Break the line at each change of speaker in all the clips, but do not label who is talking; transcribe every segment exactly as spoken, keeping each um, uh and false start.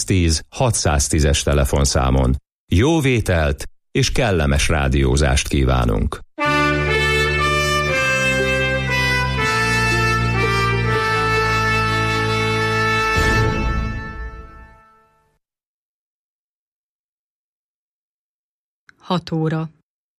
hatszáztíz hatszáztízes telefonszámon. Jó vételt és kellemes rádiózást kívánunk!
Hat óra.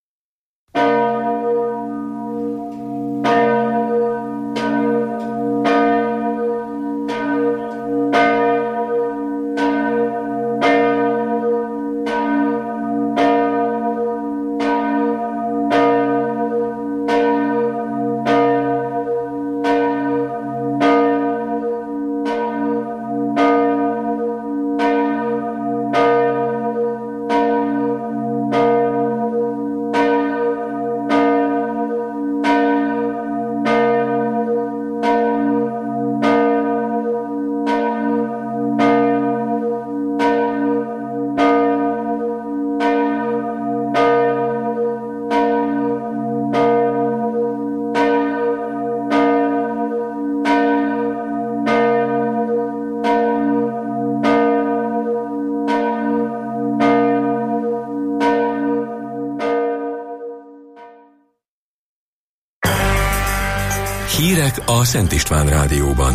Hírek a Szent István Rádióban.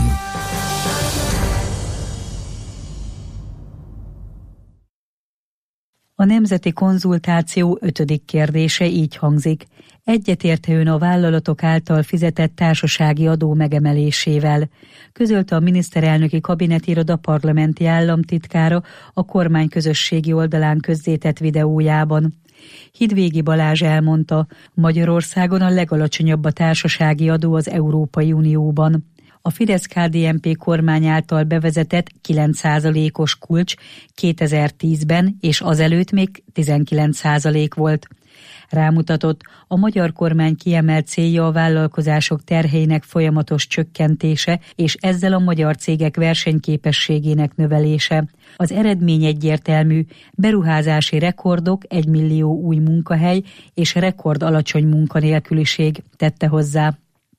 A nemzeti konzultáció ötödik kérdése így hangzik. Egyetért-e ön a vállalatok által fizetett társasági adó megemelésével? Közölte a miniszterelnöki kabinetiroda parlamenti államtitkára a kormány közösségi oldalán közzétett videójában. Hidvégi Balázs elmondta, Magyarországon a legalacsonyabb a társasági adó az Európai Unióban. A Fidesz-ká dé en pé kormány által bevezetett kilenc százalékos kulcs kétezer-tízben és azelőtt még tizenkilenc százalék volt. Rámutatott, a magyar kormány kiemelt célja a vállalkozások terheinek folyamatos csökkentése és ezzel a magyar cégek versenyképességének növelése. Az eredmény egyértelmű, beruházási rekordok, egymillió új munkahely és rekord alacsony munkanélküliség, tette hozzá.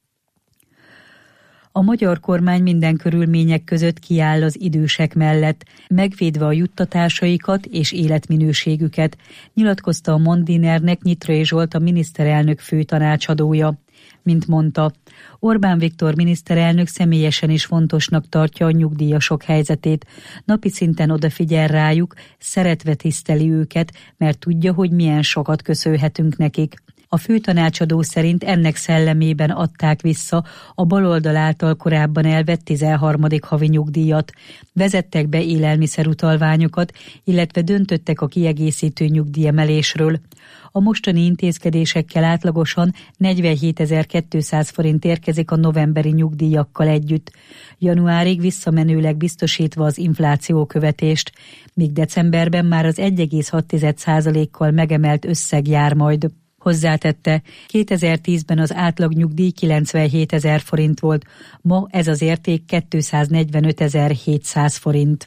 A magyar kormány minden körülmények között kiáll az idősek mellett, megvédve a juttatásaikat és életminőségüket, nyilatkozta a Mandinernek Nyitrai Zsolt, a miniszterelnök főtanácsadója. Mint mondta, Orbán Viktor miniszterelnök személyesen is fontosnak tartja a nyugdíjasok helyzetét, napi szinten odafigyel rájuk, szeretve tiszteli őket, mert tudja, hogy milyen sokat köszönhetünk nekik. A főtanácsadó szerint ennek szellemében adták vissza a baloldal által korábban elvett tizenharmadik havi nyugdíjat, vezettek be élelmiszerutalványokat, illetve döntöttek a kiegészítő nyugdíjemelésről. A mostani intézkedésekkel átlagosan negyvenhétezer-kétszáz forint érkezik a novemberi nyugdíjakkal együtt, januárig visszamenőleg biztosítva az inflációkövetést, míg decemberben már az egy egész hat százalékkal megemelt összeg jár majd. Hozzátette, kétezer-tízben az átlagnyugdíj kilencvenhétezer forint volt, ma ez az érték kétszáznegyvenötezer-hétszáz forint.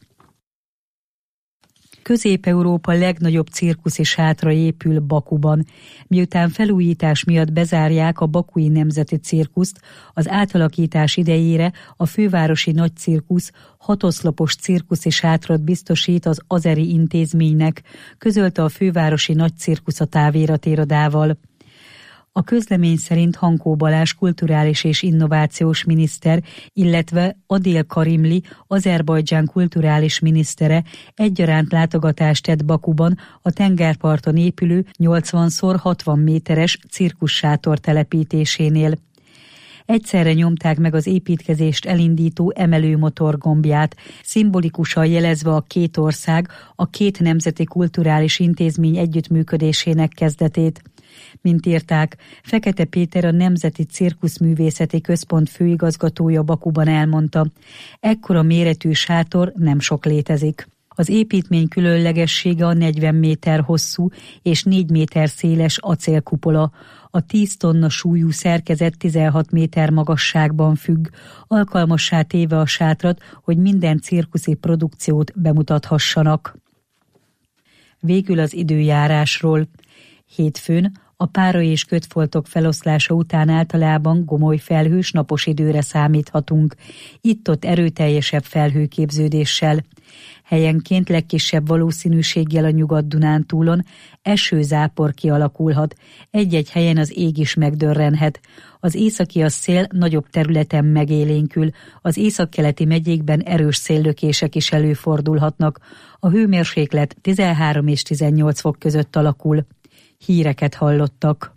Közép-Európa legnagyobb cirkuszi sátra épül Bakuban. Miután felújítás miatt bezárják a Bakui Nemzeti Cirkuszt, az átalakítás idejére a fővárosi nagycirkusz hatoszlopos cirkuszi sátrat biztosít az Azeri intézménynek, közölte a fővárosi nagycirkusz a táviratirodával. A közlemény szerint Hankó Balázs kulturális és innovációs miniszter, illetve Adil Karimli, Azerbajdzsán kulturális minisztere egyaránt látogatást tett Bakuban a tengerparton épülő nyolcvan szor hatvan méteres cirkussátor telepítésénél. Egyszerre nyomták meg az építkezést elindító emelőmotor gombját, szimbolikusan jelezve a két ország, a két nemzeti kulturális intézmény együttműködésének kezdetét. Mint írták, Fekete Péter, a Nemzeti Cirkuszművészeti Központ főigazgatója Bakuban elmondta, ekkora méretű sátor nem sok létezik. Az építmény különlegessége a negyven méter hosszú és négy méter széles acélkupola. A tíz tonna súlyú szerkezet tizenhat méter magasságban függ, alkalmassá téve a sátrat, hogy minden cirkuszi produkciót bemutathassanak. Végül az időjárásról. Hétfőn a pára és kötfoltok feloszlása után általában gomoly felhős napos időre számíthatunk, itt-ott erőteljesebb felhőképződéssel. Helyenként legkisebb valószínűséggel a Nyugat-Dunántúlon esőzápor kialakulhat, egy-egy helyen az ég is megdörrenhet. Az északi szél nagyobb területen megélénkül, az északkeleti megyékben erős széllökések is előfordulhatnak. A hőmérséklet tizenhárom és tizennyolc fok között alakul. Híreket hallottak.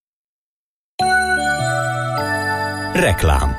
Reklám.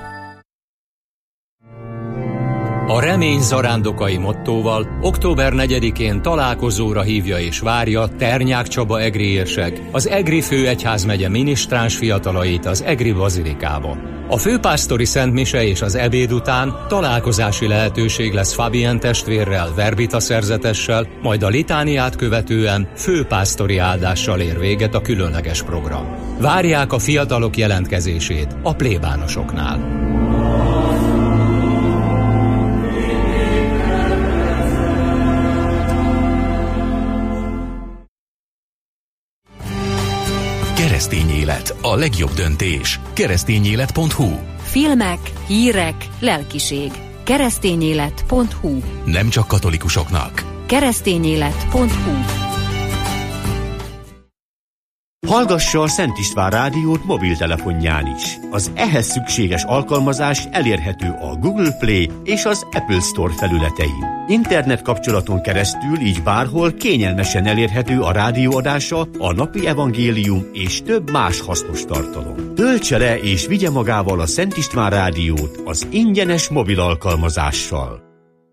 A remény zarándokai mottóval október negyedikén találkozóra hívja és várja Ternyák Csaba egri érsek, az Egri főegyházmegye minisztráns fiatalait az Egri bazilikába. A főpásztori szentmise és az ebéd után találkozási lehetőség lesz Fabien testvérrel, verbita szerzetessel, majd a litániát követően főpásztori áldással ér véget a különleges program. Várják a fiatalok jelentkezését a plébánosoknál.
Keresztény élet, a legjobb döntés. keresztényélet pont hu.
Filmek, hírek, lelkiség. keresztényélet pont hu.
Nem csak katolikusoknak.
keresztényélet pont hu.
Hallgassa a Szent István Rádiót mobiltelefonján is. Az ehhez szükséges alkalmazás elérhető a Google Play és az Apple Store felületein. Internet kapcsolaton keresztül így bárhol kényelmesen elérhető a rádióadása, a napi evangélium és több más hasznos tartalom. Töltse le és vigye magával a Szent István Rádiót az ingyenes mobil alkalmazással.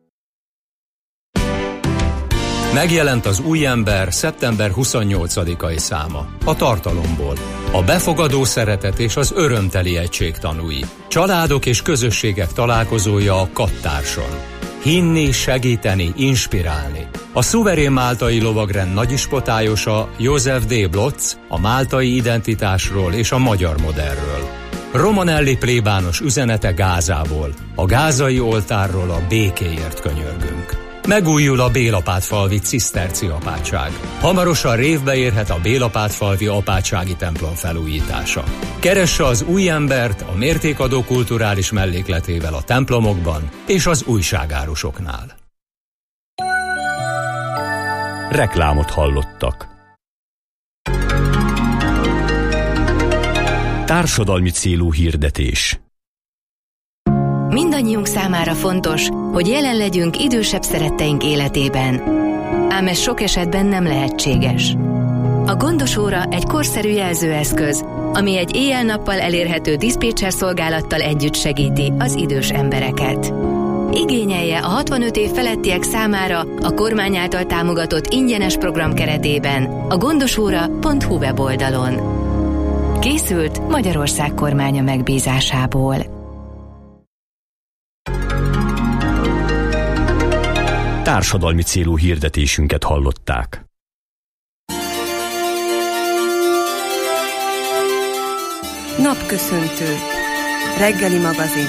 Megjelent az Új ember szeptember huszonnyolcadikai száma. A tartalomból. A befogadó szeretet és az örömteli egység tanúi. Családok és közösségek találkozója a Kattárson. Hinni, segíteni, inspirálni. A szuverén máltai lovagrend nagyispotályosa József D. Blotz a máltai identitásról és a magyar modellről. Romanelli plébános üzenete Gázából. A gázai oltárról a békéért könyörgünk. Megújul a Bélapátfalvi ciszterci apátság. Hamarosan révbe érhet a Bélapátfalvi apátsági templom felújítása. Keresse az Új embert a mértékadó kulturális mellékletével a templomokban és az újságárusoknál.
Reklámot hallottak. Társadalmi célú hirdetés.
Mindannyiunk számára fontos, hogy jelen legyünk idősebb szeretteink életében. Ám ez sok esetben nem lehetséges. A gondos óra egy korszerű jelzőeszköz, ami egy éjjel-nappal elérhető diszpécser szolgálattal együtt segíti az idős embereket. Igényelje a hatvanöt év felettiek számára a kormány által támogatott ingyenes program keretében a gondosóra pont hu weboldalon. Készült Magyarország kormánya megbízásából.
Társadalmi célú hirdetésünket hallották.
Napköszöntő. Reggeli magazin.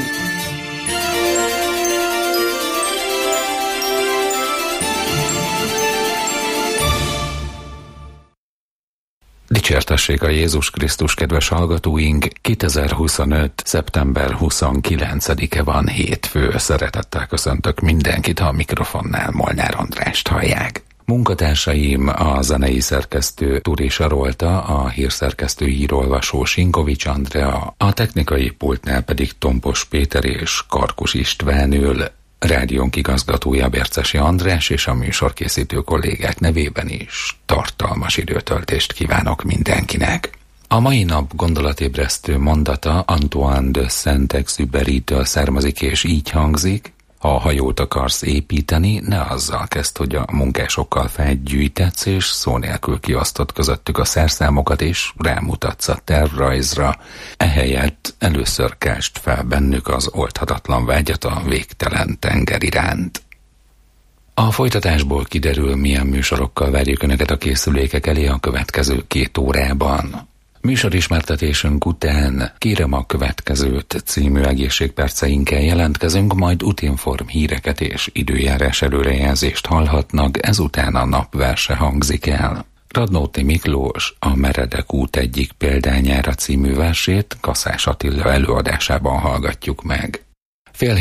Dicsértessék a Jézus Krisztus, kedves hallgatóink! kétezer-huszonöt. szeptember huszonkilencedike van, hétfő. Szeretettel köszöntök mindenkit, ha a mikrofonnál Molnár Andrást hallják. Munkatársaim a zenei szerkesztő Turi Sarolta, a hírszerkesztő hírolvasó Sinkovics Andrea, a technikai pultnál pedig Tompos Péter és Karkus István ül, rádiónk igazgatója Bercesi András, és a műsorkészítő kollégák nevében is tartalmas időtöltést kívánok mindenkinek. A mai nap gondolatébresztő mondata Antoine de Saint-Exupérytől származik, és így hangzik: ha hajót akarsz építeni, ne azzal kezd, hogy a munkásokkal felgyűjtetsz, és szó nélkül kiosztott közöttük a szerszámokat, és rámutatsz a tervrajzra. Ehelyett először kásd fel bennük az oldhatatlan vágyat a végtelen tenger iránt. A folytatásból kiderül, milyen műsorokkal várjuk Önöket a készülékek elé a következő két órában. Műsorismertetésünk után Kérem a következőt című egészségperceinkkel jelentkezünk, majd Utinform híreket és időjárás előrejelzést hallhatnak, ezután a napverse hangzik el. Radnóti Miklós a Meredek út egyik példányára című versét Kaszás Attila előadásában hallgatjuk meg. Fél héttől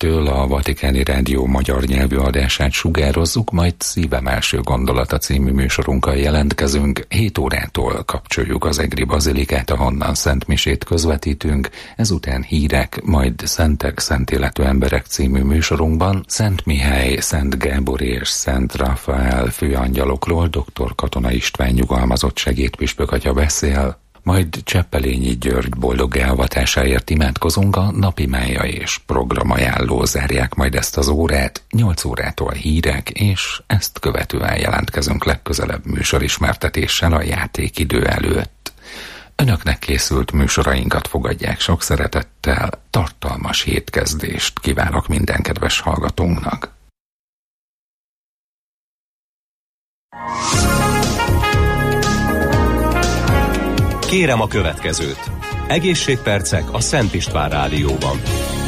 Bécsitől a Vatikáni Rádió magyar nyelvű adását sugározzuk, majd Szívem első gondolata című műsorunkkal jelentkezünk. hét órától kapcsoljuk az Egri Bazilikát, ahonnan szentmisét közvetítünk, ezután hírek, majd Szentek, Szent Életű Emberek című műsorunkban Szent Mihály, Szent Gábor és Szent Rafael főangyalokról dr. Katona István nyugalmazott segédpüspök atya beszél, majd Cseppelényi György boldog elavatásáért imádkozunk, a napi mája és programajánló zárják majd ezt az órát, nyolc órától hírek, és ezt követően jelentkezünk legközelebb műsorismertetéssel a játékidő előtt. Önöknek készült műsorainkat fogadják sok szeretettel, tartalmas hétkezdést kívánok minden kedves hallgatónknak.
Kérem a következőt. Egészségpercek a Szent István Rádióban.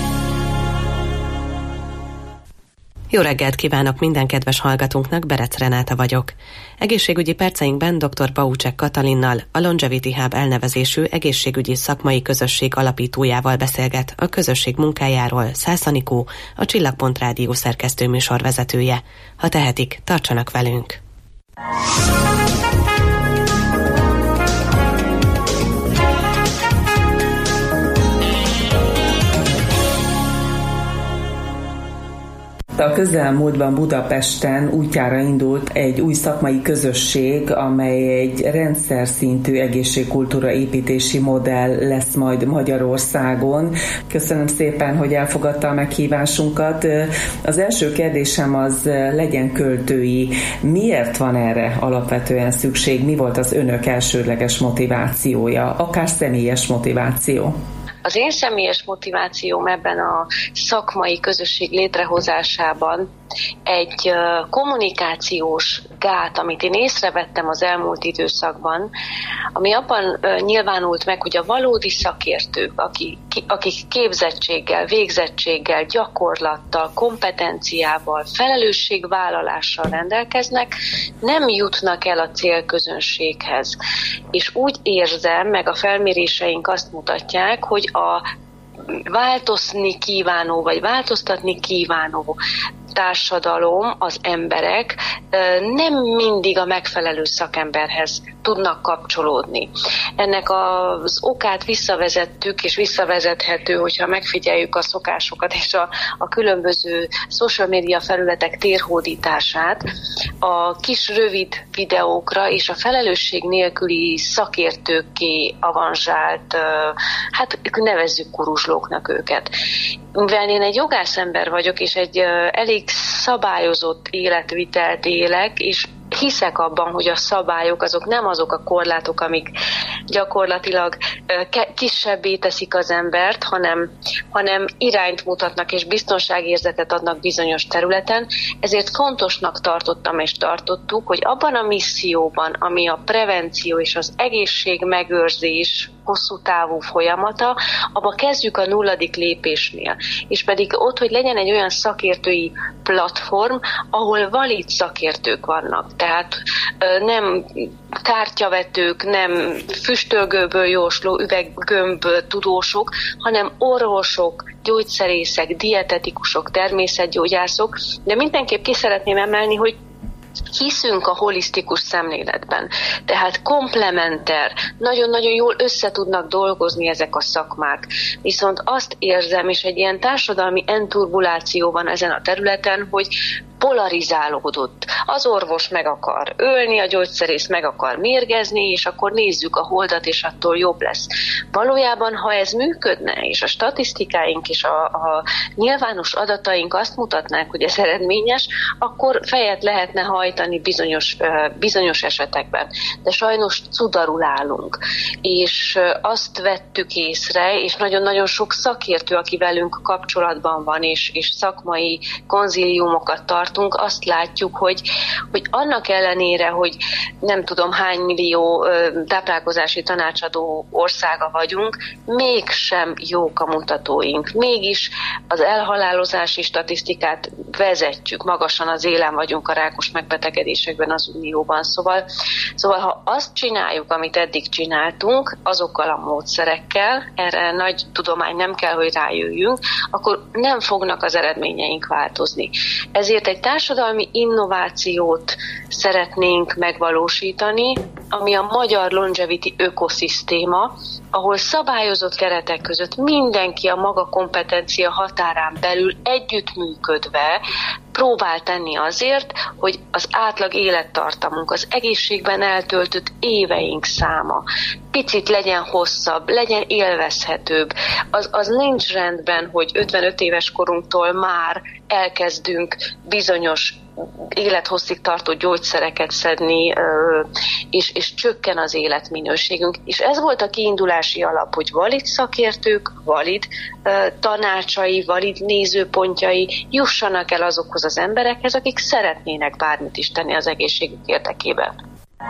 Jó reggelt kívánok minden kedves hallgatónknak, Berec Renáta vagyok. Egészségügyi perceinkben dr. Baucsek Katalinnal, a Longevity Hub elnevezésű egészségügyi szakmai közösség alapítójával beszélget a közösség munkájáról Szász Anikó, a Csillagpont Rádió szerkesztő műsorvezetője. Ha tehetik, tartsanak velünk!
A közelmúltban Budapesten útjára indult egy új szakmai közösség, amely egy rendszer szintű egészségkultúra építési modell lesz majd Magyarországon. Köszönöm szépen, hogy elfogadta a meghívásunkat. Az első kérdésem az legyen költői. Miért van erre alapvetően szükség? Mi volt az önök elsődleges motivációja? Akár személyes motiváció?
Az én személyes motivációm ebben a szakmai közösség létrehozásában egy kommunikációs gát, amit én észrevettem az elmúlt időszakban, ami abban nyilvánult meg, hogy a valódi szakértők, akik, akik képzettséggel, végzettséggel, gyakorlattal, kompetenciával, felelősségvállalással rendelkeznek, nem jutnak el a célközönséghez. És úgy érzem, meg a felméréseink azt mutatják, hogy a változni kívánó, vagy változtatni kívánó társadalom, az emberek nem mindig a megfelelő szakemberhez tudnak kapcsolódni. Ennek az okát visszavezettük, és visszavezethető, hogyha megfigyeljük a szokásokat és a, a különböző social media felületek térhódítását, a kis rövid videókra és a felelősség nélküli szakértőkké avanzsált, hát nevezzük kuruzslóknak őket. Mivel én egy jogászember vagyok, és egy elég szabályozott életvitelt élek, és hiszek abban, hogy a szabályok azok nem azok a korlátok, amik gyakorlatilag kisebbé teszik az embert, hanem, hanem irányt mutatnak és biztonságérzetet adnak bizonyos területen. Ezért fontosnak tartottam és tartottuk, hogy abban a misszióban, ami a prevenció és az egészség megőrzés hosszú távú folyamata, abba kezdjük a nulladik lépésnél. És pedig ott, hogy legyen egy olyan szakértői platform, ahol valid szakértők vannak. Tehát nem kártyavetők, nem füstölgőből jósló üveggömb tudósok, hanem orvosok, gyógyszerészek, dietetikusok, természetgyógyászok. De mindenképp ki szeretném emelni, hogy hiszünk a holisztikus szemléletben, tehát komplementer, nagyon-nagyon jól össze tudnak dolgozni ezek a szakmák. Viszont azt érzem, és egy ilyen társadalmi enturbuláció van ezen a területen, hogy polarizálódott. Az orvos meg akar ölni, a gyógyszerész meg akar mérgezni, és akkor nézzük a holdat, és attól jobb lesz. Valójában, ha ez működne, és a statisztikáink és a, a nyilvános adataink azt mutatnák, hogy ez eredményes, akkor fejet lehetne hajtani bizonyos, bizonyos esetekben. De sajnos cudarul állunk. És azt vettük észre, és nagyon-nagyon sok szakértő, aki velünk kapcsolatban van, és, és szakmai konzíliumokat tart, tartunk, azt látjuk, hogy, hogy annak ellenére, hogy nem tudom hány millió ö, táplálkozási tanácsadó országa vagyunk, mégsem jók a mutatóink. Mégis az elhalálozási statisztikát vezetjük, magasan az élen vagyunk a rákos megbetegedésekben az Unióban. Szóval, szóval ha azt csináljuk, amit eddig csináltunk, azokkal a módszerekkel, erre nagy tudomány nem kell, hogy rájöjjünk, akkor nem fognak az eredményeink változni. Ezért egy társadalmi innovációt szeretnénk megvalósítani, ami a magyar longevity ökoszisztéma, ahol szabályozott keretek között mindenki a maga kompetencia határán belül együttműködve próbál tenni azért, hogy az átlag élettartamunk, az egészségben eltöltött éveink száma picit legyen hosszabb, legyen élvezhetőbb. Az, az nincs rendben, hogy ötvenöt éves korunktól már elkezdünk bizonyos élethosszig tartó gyógyszereket szedni, és, és csökken az életminőségünk. És ez volt a kiindulási alap, hogy valid szakértők, valid tanácsai, valid nézőpontjai jussanak el azokhoz az emberekhez, akik szeretnének bármit is tenni az egészségük érdekében.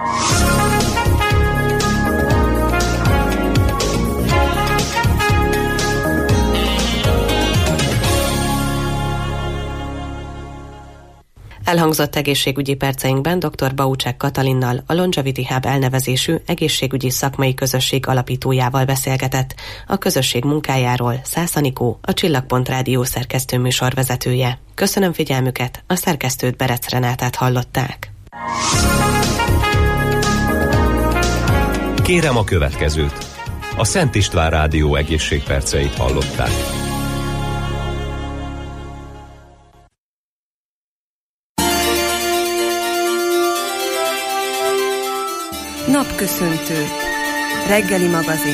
Elhangzott egészségügyi perceinkben dr. Baucsek Katalinnal, a Longevity Hub elnevezésű egészségügyi szakmai közösség alapítójával beszélgetett. A közösség munkájáról Szász Anikó, a Csillagpont Rádió szerkesztő műsorvezetője. Köszönöm figyelmüket, a szerkesztőt, Berec Renátát hallották.
Kérem a következőt. A Szent István Rádió egészségperceit hallották.
Napköszöntő. Reggeli magazin.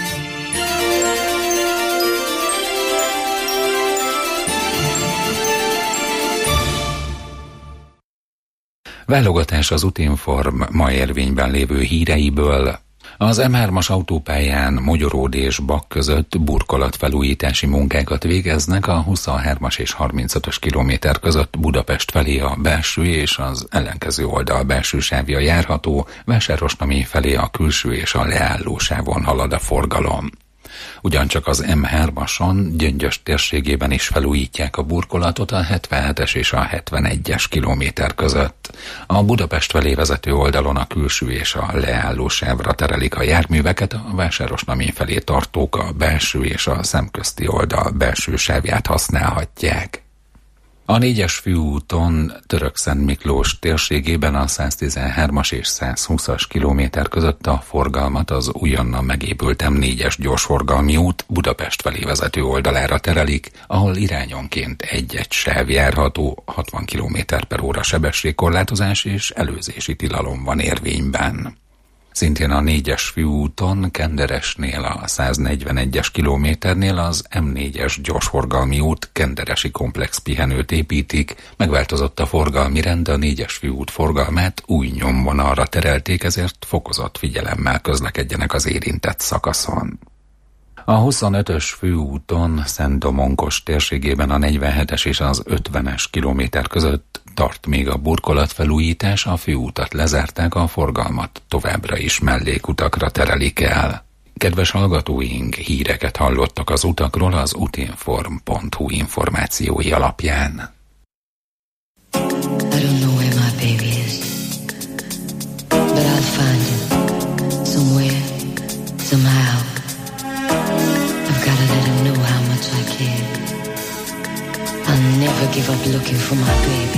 Válogatás az Utinform ma érvényben lévő híreiből. Az em hármas autópályán Mogyoród és Bak között burkolatfelújítási munkákat végeznek, a huszonhármas és harmincötös kilométer között Budapest felé a belső és az ellenkező oldal belső sávja járható, Vásárosnami felé a külső és a leálló sávon halad a forgalom. Ugyancsak az em hármason Gyöngyös térségében is felújítják a burkolatot a hetvenhetes és a hetvenegyes kilométer között. A Budapest felé vezető oldalon a külső és a leálló sávra terelik a járműveket, a Vásárosnami felé tartók a belső és a szemközti oldal belső sávját használhatják. A négyes főúton Törökszent Miklós térségében a száztizenhármas és százhúszas kilométer között a forgalmat az újonnan megépült em négyes gyorsforgalmi út Budapest felé vezető oldalára terelik, ahol irányonként egy-egy sáv járható, hatvan kilométer per óra sebességkorlátozás és előzési tilalom van érvényben. Szintén a négyes főúton Kenderesnél a száznegyvenegyes kilométernél az em négyes gyorsforgalmi út kenderesi komplex pihenőt építik, megváltozott a forgalmi rend, a négyes főút forgalmát új nyomvonalra terelték, ezért fokozott figyelemmel közlekedjenek az érintett szakaszon. A huszonötös főúton Szent-Domonkos térségében a negyvenhetes és az ötvenes kilométer között tart még a burkolatfelújítás, a főútat lezárták, a forgalmat továbbra is mellékutakra terelik el. Kedves hallgatóink, híreket hallottak az utakról az utinform pont hu információi alapján.
I don't know where my baby is, but I'll find him somewhere, somehow. I've got to let him know how much I care. I'll never give up looking for my baby.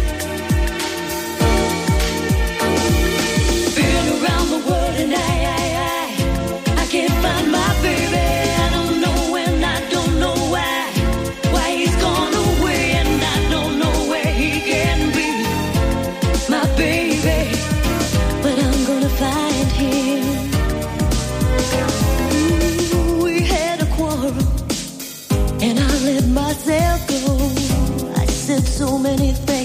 Been around the world and I, I, I, I can't find my baby. I don't know when, I don't know why, why he's gone away, and I don't know where he can be, my baby. But I'm gonna find him. Ooh, we had a quarrel, and I let myself go. I said so many things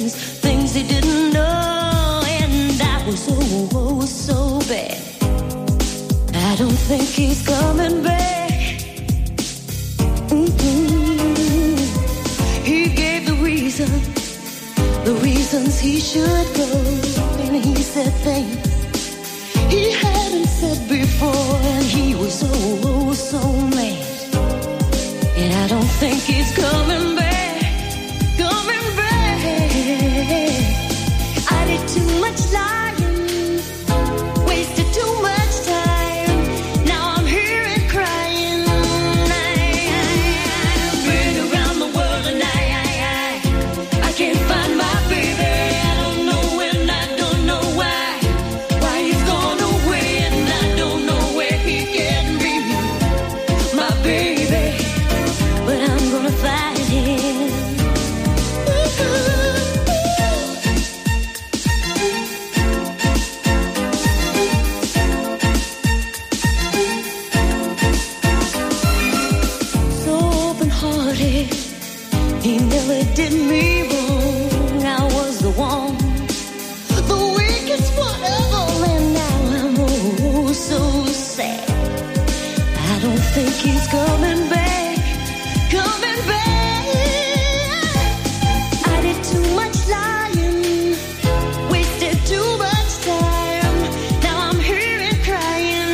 he should go, and he said things he hadn't said before, and he was oh, oh so mad. And I don't think he's coming back, coming back. I did too much lying, wasted too much time. Now I'm here and crying. I've been around the world and I, I, I, I can't find my baby. I don't know when, I don't know why, why he's gone away, and I don't know where he can be, my baby. But I'm gonna find him. So open-hearted, he never did me wrong. I was the one, the weakest one of all, and now I'm oh so sad. I don't think he's coming back, coming back. I did too much lying, wasted too much time. Now I'm here and crying.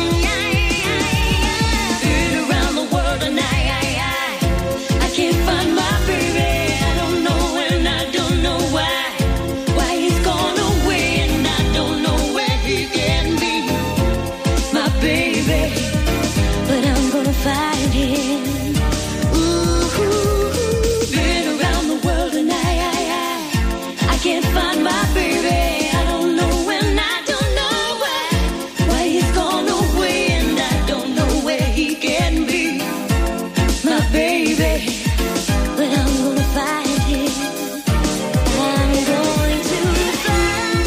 Been around the world and I, I, I, I can't find my baby. I don't know and I don't know why, why he's gone away, and I don't know where he can be, my baby. But I'm gonna find him. Ooh, been around the world and I, I, I, I can't find my baby. I don't know and I don't know why, why he's gone away, and I don't know where he can be, my baby. But I'm gonna find him. I'm going to find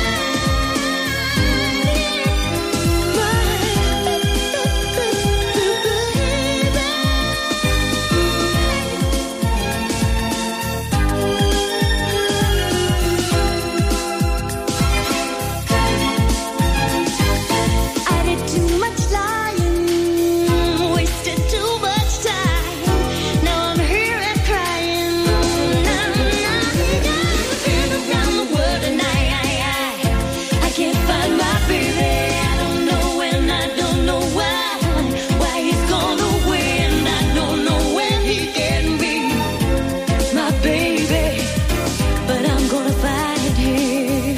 I did too much lying, wasted too much time. Now I'm here and crying. Been around the world and I, I, I, I can't find my baby. I don't know and I don't know why, why he's gone away, and I don't know when he can be, my baby. But I'm gonna find him.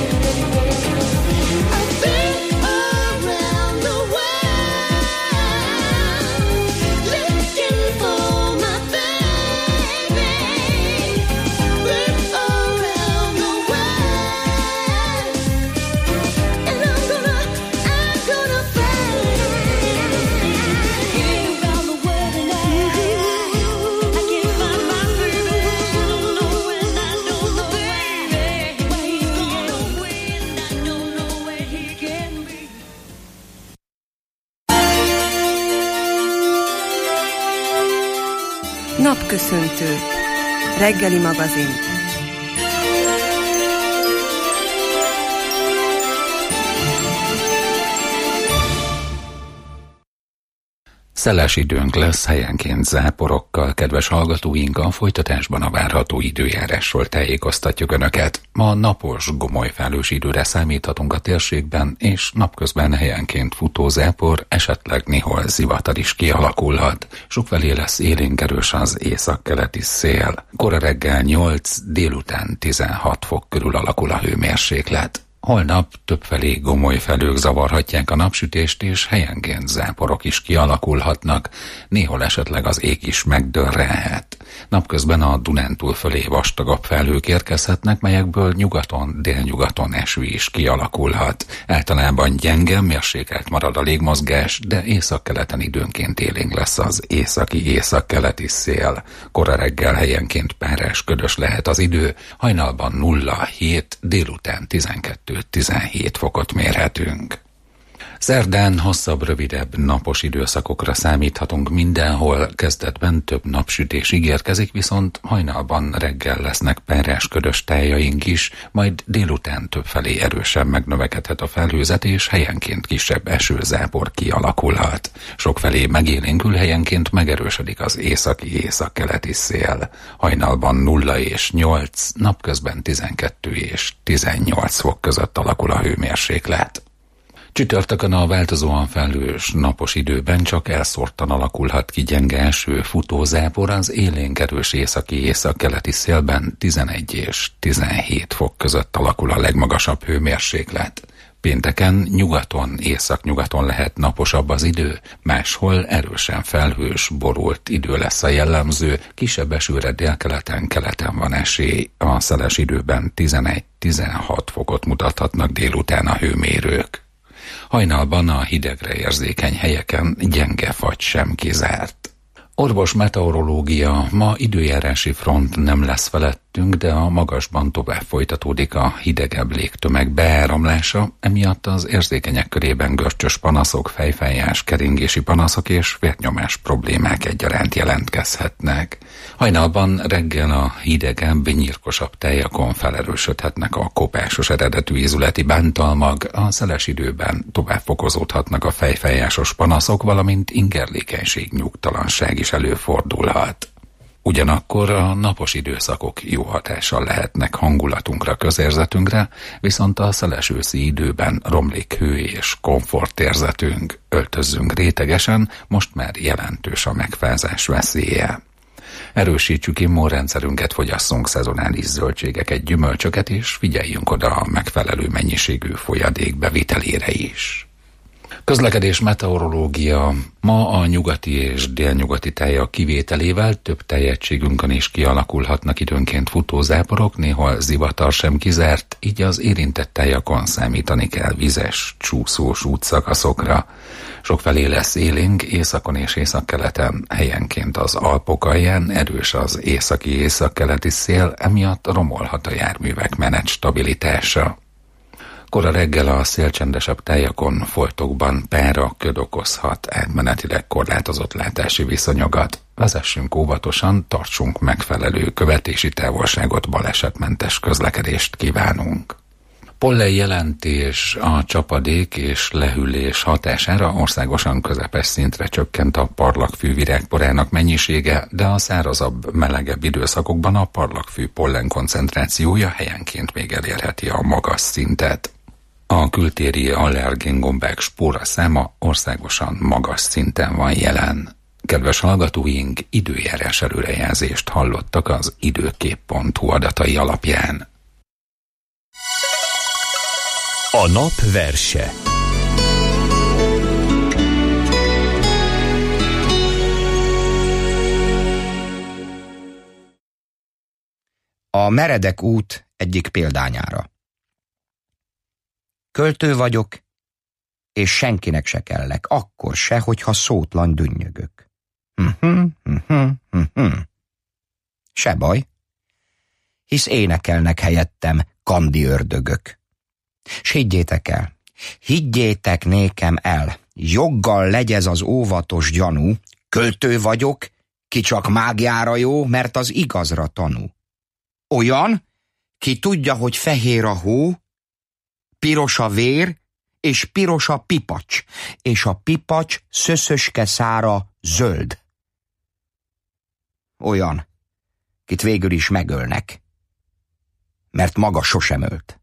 I've been around the world, looking for my baby. Been around the world, and I'm gonna, I'm gonna find him. Been around the world and I, I can't find my baby. I don't know and I don't know baby, why he's gone away, and I don't know where he can be.
Napköszöntő. Reggeli magazin.
Szeles időnk lesz, helyenként záporokkal, kedves hallgatóink, a folytatásban a várható időjárásról tájékoztatjuk Önöket. Ma napos, gomolyfelhős időre számíthatunk a térségben, és napközben helyenként futó zápor, esetleg néhol zivatar is kialakulhat. Sokfelé lesz élénk erős az északkeleti szél. Kora reggel nyolc, délután tizenhat fok körül alakul a hőmérséklet. Holnap többfelé gomoly felhők zavarhatják a napsütést, és helyenként záporok is kialakulhatnak, néhol esetleg az ég is megdörrelhet. Napközben a Dunántúl fölé vastagabb felhők érkezhetnek, melyekből nyugaton, délnyugaton eső is kialakulhat. Általában gyenge, mérsékelt marad a légmozgás, de északkeleten időnként élénk lesz az északi északkeleti szél. Kora reggel helyenként párás, ködös lehet az idő, hajnalban nulla hét, délután tizenkettő tizenhét fokot mérhetünk. Szerdán hosszabb, rövidebb napos időszakokra számíthatunk mindenhol, kezdetben több napsütés ígérkezik, viszont hajnalban reggel lesznek párás ködös tájaink is, majd délután többfelé erősen megnövekedhet a felhőzet, és helyenként kisebb esőzápor kialakulhat. Sokfelé megélénkül, helyenként megerősödik az északi északkeleti szél. Hajnalban nulla és nyolc, napközben tizenkettő és tizennyolc fok között alakul a hőmérséklet. Csütörtökön a változóan felhős napos időben csak elszórtan alakulhat ki gyenge eső, futózápor, az élénk erős északi északkeleti szélben tizenegy és tizenhét fok között alakul a legmagasabb hőmérséklet. Pénteken nyugaton, északnyugaton lehet naposabb az idő, máshol erősen felhős, borult idő lesz a jellemző, kisebb esőre délkeleten, keleten van esély. A szeles időben tizenegy-tizenhat fokot mutathatnak délután a hőmérők. Hajnalban a hidegre érzékeny helyeken gyenge fagy sem kizárt. Orvos meteorológia, ma időjárási front nem lesz felettünk, de a magasban tovább folytatódik a hidegebb légtömeg beáramlása, emiatt az érzékenyek körében görcsös panaszok, fejfájás, keringési panaszok és vérnyomás problémák egyaránt jelentkezhetnek. Hajnalban reggel a hidegebb, nyírkosabb tájakon felerősödhetnek a kopásos eredetű ízületi bántalmag, a szeles időben tovább fokozódhatnak a fejfájásos panaszok, valamint ingerlékenység, nyugtalanság is előfordulhat. Ugyanakkor a napos időszakok jó hatással lehetnek hangulatunkra, közérzetünkre, viszont a szeles őszi időben romlik hő és komfortérzetünk. Öltözzünk rétegesen, most már jelentős a megfázás veszélye. Erősítsük immunrendszerünket, fogyasszunk szezonális zöldségeket, gyümölcsöket, és figyeljünk oda a megfelelő mennyiségű folyadék bevitelére is. Közlekedés meteorológia. Ma a nyugati és délnyugati tájak kivételével több tájegységünkön is kialakulhatnak időnként futózáporok, néhol zivatar sem kizárt, így az érintett tájakon számítani kell vizes, csúszós útszakaszokra. Sokfelé lesz élénk, északon és északkeleten, helyenként az Alpok alján erős az északi északkeleti szél, emiatt romolhat a járművek menet stabilitása. Kora reggel a szélcsendesebb tájakon, foltokban pára, köd okozhat átmenetileg korlátozott látási viszonyokat. Vezessünk óvatosan, tartsunk megfelelő követési távolságot, balesetmentes közlekedést kívánunk. Pollen jelentés, a csapadék és lehűlés hatására országosan közepes szintre csökkent a parlagfű virágporának mennyisége, de a szárazabb, melegebb időszakokban a parlagfű pollen koncentrációja helyenként még elérheti a magas szintet. A kültéri allergéngombák spóra száma országosan magas szinten van jelen. Kedves hallgatóink, időjárás előrejelzést hallottak az időkép pont hu adatai alapján.
A nap verse.
A meredek út egyik példányára. Költő vagyok, és senkinek se kellek, akkor se, hogyha szótlan dünnyögök. Hm-hm, hm-hm, hm-hm. Se baj, hisz énekelnek helyettem kandi ördögök. S higgyétek el, higgyétek nékem el, joggal legyez az óvatos gyanú, költő vagyok, ki csak mágiára jó, mert az igazra tanú. Olyan, ki tudja, hogy fehér a hó, piros a vér, és piros a pipacs, és a pipacs szöszöske szára zöld. Olyan, kit végül is megölnek, mert maga sosem ölt.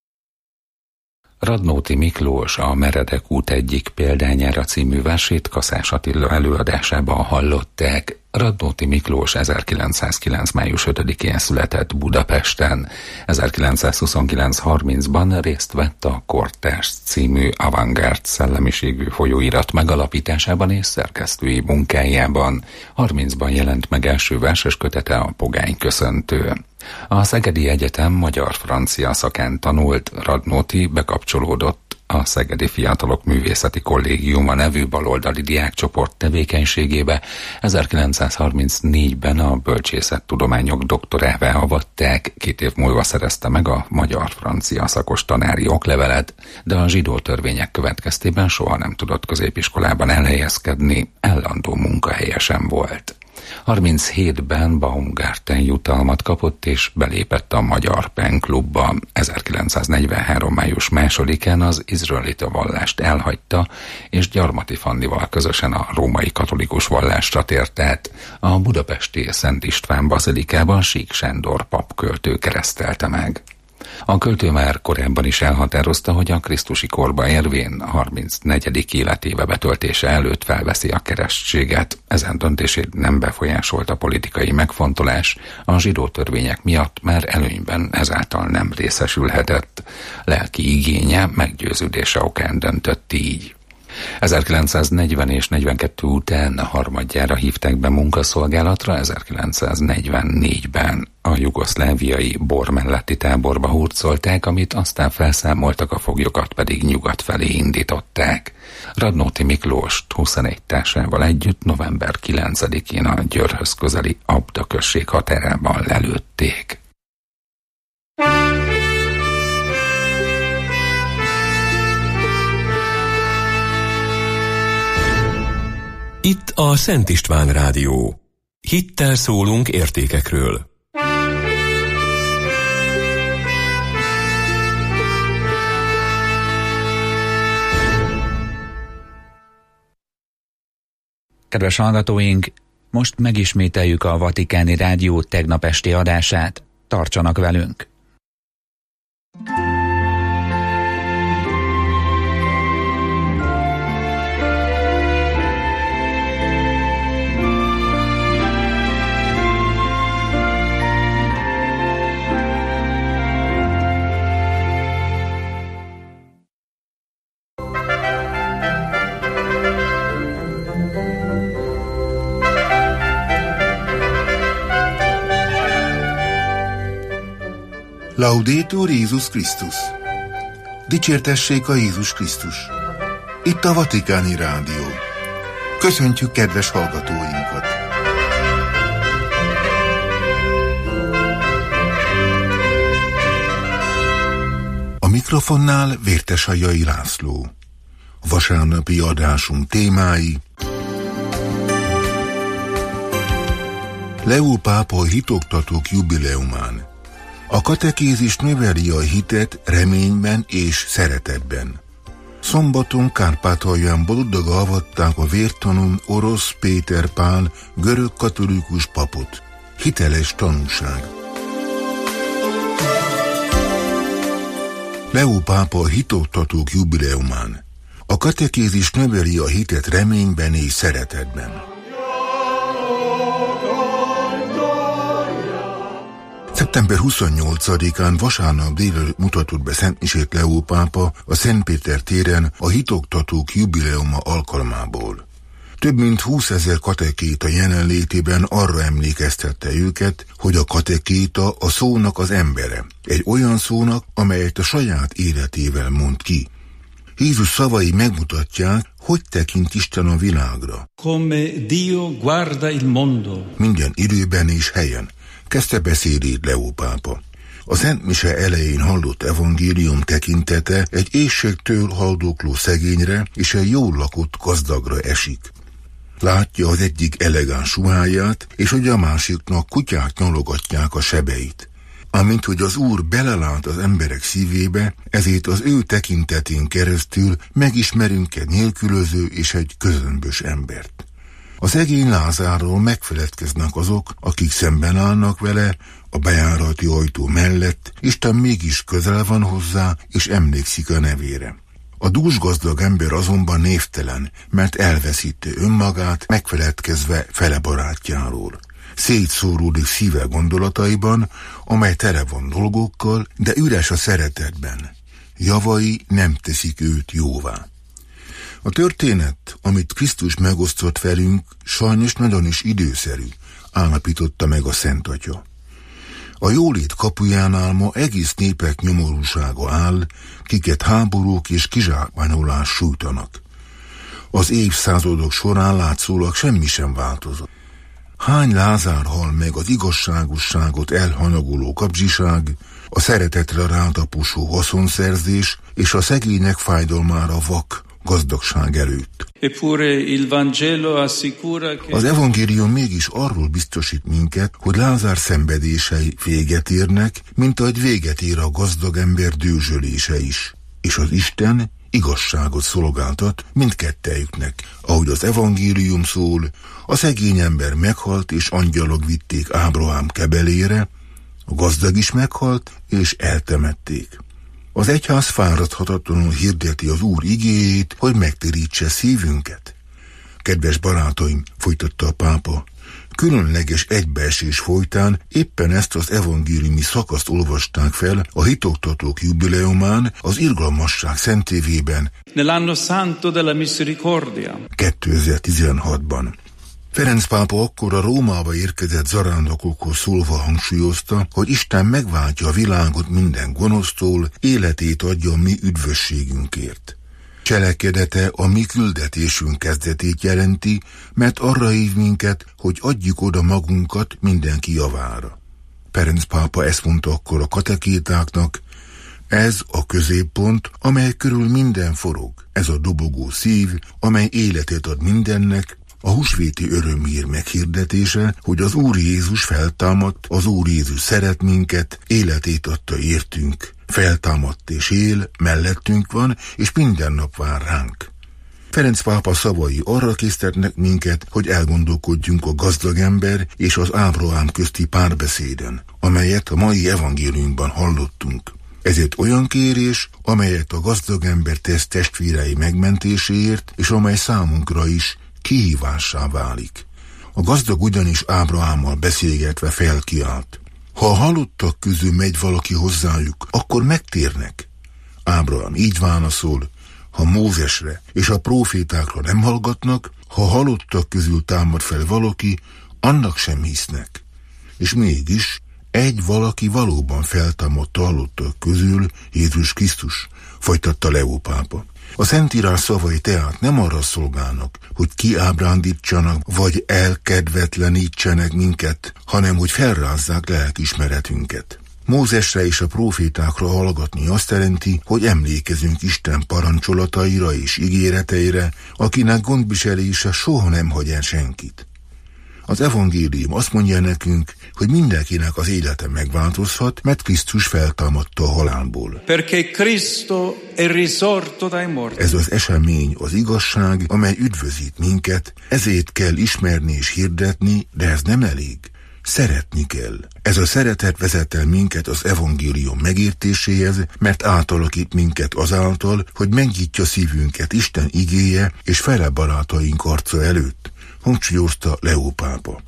Radnóti Miklós a Meredek út egyik példányára című versét Kaszás Attila előadásában hallották. Radnóti Miklós ezerkilencszázkilenc. május ötödikén született Budapesten. ezerkilencszázhuszonkilenc. harmincban részt vett a Kortárs című avantgárd szellemiségű folyóirat megalapításában és szerkesztői munkájában. harmincban jelent meg első verses kötete, a Pogány köszöntő. A Szegedi Egyetem magyar-francia szakán tanult, Radnóti bekapcsolódott a Szegedi Fiatalok Művészeti Kollégiuma nevű baloldali diákcsoport tevékenységébe ezerkilencszázharmincnégyben a bölcsészettudományok doktorává avatták, két év múlva szerezte meg a magyar-francia szakos tanári oklevelet, de a zsidó törvények következtében soha nem tudott középiskolában elhelyezkedni, állandó munkahelye sem volt. harminchétben Baumgarten jutalmat kapott és belépett a Magyar Pen Klubba. ezerkilencszáznegyvenhárom. május másodikán az izraelita vallást elhagyta, és Gyarmati Fannival közösen a római katolikus vallásra tért át. A budapesti Szent István bazilikában Sík Sándor papköltő keresztelte meg. A költő már korábban is elhatározta, hogy a krisztusi korba érvén harmincnegyedik életéve betöltése előtt felveszi a keresztséget. Ezen döntését nem befolyásolta politikai megfontolás, a zsidó törvények miatt már előnyben ezáltal nem részesülhetett. Lelki igénye, meggyőződése okán döntött így. ezerkilencszáznegyven és negyvenkettő után harmadjára hívták be munkaszolgálatra, ezerkilencszáznegyvennégyben a jugoszláviai Bor melletti táborba hurcolták, amit aztán felszámoltak, a foglyokat pedig nyugat felé indították. Radnóti Miklóst huszonegy társával együtt november kilencedikén a Győrhöz közeli Abda község határában lelőtték.
Itt a Szent István Rádió. Hittel szólunk értékekről.
Kedves hallgatóink, most megismételjük a Vatikáni Rádió tegnap esti adását. Tartsanak velünk!
Laudetur Jézus Krisztus! Dicsértessék a Jézus Krisztus! Itt a Vatikáni Rádió. Köszöntjük kedves hallgatóinkat! A mikrofonnál Vértesajai László. A vasárnapi adásunk témái: Leó pápa hitoktatók jubileumán. A katekézis növeli a hitet reményben és szeretetben. Szombaton Kárpátalján Bologdaga avatták a vértanún Orosz Péter Pál görög katolikus papot. Hiteles tanúság. Leó pápa a hitoktatók jubileumán. A katekézis növeli a hitet reményben és szeretetben. szeptember huszonnyolcadikán vasárnap délelőtt mutatott be szentmisét Leó pápa a Szent Péter téren a hitoktatók jubileuma alkalmából. Több mint húszezer katekéta jelenlétében arra emlékeztette őket, hogy a katekéta a szónak az embere, egy olyan szónak, amelyet a saját életével mond ki. Jézus szavai megmutatják, hogy tekint Isten a világra.
Come Dio guarda il mondo.
Minden időben és helyen. Kezdte beszédét Leó pápa. A Szent Mise elején hallott evangélium tekintete egy éhségtől haldokló szegényre és egy jól lakott gazdagra esik. Látja az egyik elegáns ruháját, és hogy a másiknak kutyák nyalogatják a sebeit. Amint hogy az Úr belelát az emberek szívébe, ezért az ő tekintetén keresztül megismerünk egy nélkülöző és egy közömbös embert. A szegény Lázárról megfeledkeznek azok, akik szemben állnak vele a bejárati ajtó mellett, Isten mégis közel van hozzá, és emlékszik a nevére. A dúsgazdag ember azonban névtelen, mert elveszíti önmagát, megfeledkezve fele barátjáról. Szétszóródik szíve gondolataiban, amely tele van dolgokkal, de üres a szeretetben. Javai nem teszik őt jóvá. A történet, amit Krisztus megosztott velünk, sajnos nagyon is időszerű, állapította meg a Szent Atya. A jólét kapujánál ma egész népek nyomorúsága áll, kiket háborúk és kizsákmányolás sújtanak. Az évszázadok során látszólag semmi sem változott. Hány Lázár hal meg az igazságosságot elhanyagoló kapzsiság, a szeretetre rátaposó haszonszerzés és a szegények fájdalmára vak gazdagság előtt. Az evangélium mégis arról biztosít minket, hogy Lázár szenvedései véget érnek, mint ahogy véget ér a gazdag ember dőzsölése is. És az Isten igazságot szolgáltat mindkettejüknek. Ahogy az evangélium szól, a szegény ember meghalt, és angyalok vitték Ábrahám kebelére, a gazdag is meghalt, és eltemették. Az egyház fáradhatatlanul hirdeti az Úr igéjét, hogy megtérítse szívünket. Kedves barátaim, folytatta a pápa, különleges egybeesés folytán éppen ezt az evangéliumi szakaszt olvasták fel a hitoktatók jubileumán az Irgalmasság szentévében
Nell'anno santo della misericordia.
kétezer-tizenhatban. Ferenc pápa akkor a Rómába érkezett zarándokokhoz szólva hangsúlyozta, hogy Isten megváltja a világot minden gonosztól, életét adja a mi üdvösségünkért. Cselekedete a mi küldetésünk kezdetét jelenti, mert arra hív minket, hogy adjuk oda magunkat mindenki javára. Ferenc pápa ezt mondta akkor a katekétáknak, ez a középpont, amely körül minden forog, ez a dobogó szív, amely életet ad mindennek, a húsvéti örömhír meghirdetése, hogy az Úr Jézus feltámadt, az Úr Jézus szeret minket, életét adta értünk, feltámadt és él, mellettünk van, és minden nap vár ránk. Ferenc pápa szavai arra késztetnek minket, hogy elgondolkodjunk a gazdag ember és az Ábrahám közti párbeszéden, amelyet a mai evangéliumban hallottunk. Ezért olyan kérés, amelyet a gazdag ember tesz testvérei megmentéséért, és amely számunkra is kihívássá válik. A gazdag ugyanis Ábrahámmal beszélgetve felkiált. Ha a halottak közül megy valaki hozzájuk, akkor megtérnek. Ábrahám így válaszol, ha Mózesre és a prófétákra nem hallgatnak, ha a halottak közül támad fel valaki, annak sem hisznek. És mégis egy valaki valóban feltámadt a halottak közül, Jézus Krisztus, folytatta Leó pápa. A Szentírás szavai tehát nem arra szolgálnak, hogy kiábrándítsanak, vagy elkedvetlenítsenek minket, hanem hogy felrázzák lelkiismeretünket. Mózesre és a prófétákra hallgatni azt jelenti, hogy emlékezünk Isten parancsolataira és ígéreteire, akinek gondviselése soha nem hagy el senkit. Az evangélium azt mondja nekünk, hogy mindenkinek az élete megváltozhat, mert Krisztus feltámadta a halálból.
Perché Cristo è risorto dai morti.
Ez az esemény az igazság, amely üdvözít minket, ezért kell ismerni és hirdetni, de ez nem elég. Szeretni kell. Ez a szeretet vezet el minket az evangélium megértéséhez, mert átalakít minket azáltal, hogy megnyitja szívünket Isten igéje és fele barátaink arca előtt, hangsúlyozta Leó pápa.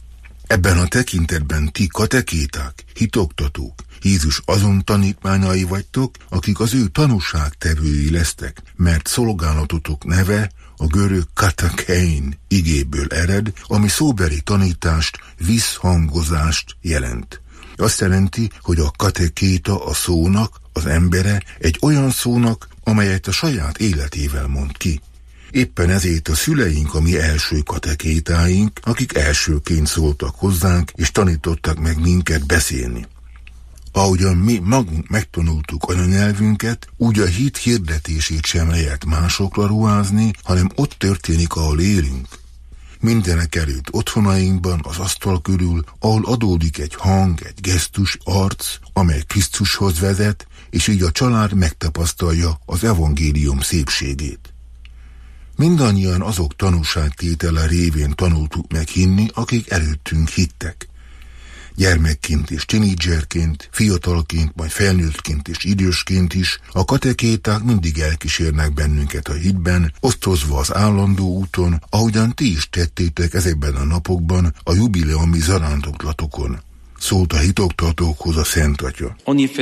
Ebben a tekintetben ti katekéták, hitoktatók, Jézus azon tanítmányai vagytok, akik az ő tanúságtevői lesztek, mert szolgálatotok neve a görög katakein igéből ered, ami szóbeli tanítást, visszhangozást jelent. Azt jelenti, hogy a katekéta a szónak, az embere egy olyan szónak, amelyet a saját életével mond ki. Éppen ezért a szüleink a mi első katekétáink, akik elsőként szóltak hozzánk, és tanítottak meg minket beszélni. Ahogyan mi magunk megtanultuk anyanyelvünket, úgy a hit hirdetését sem lehet másokra ruházni, hanem ott történik, ahol élünk. Mindenek előtt otthonainkban, az asztal körül, ahol adódik egy hang, egy gesztus, arc, amely Krisztushoz vezet, és így a család megtapasztalja az evangélium szépségét. Mindannyian azok tanúságtétele révén tanultuk meg hinni, akik előttünk hittek. Gyermekként és tinédzserként, fiatalként, majd felnőttként és idősként is, a katekéták mindig elkísérnek bennünket a hitben, osztozva az állandó úton, ahogyan ti is tettétek ezekben a napokban a jubileumi zarándoklatokon. szólt a hitoktatókhoz a Szent Atya.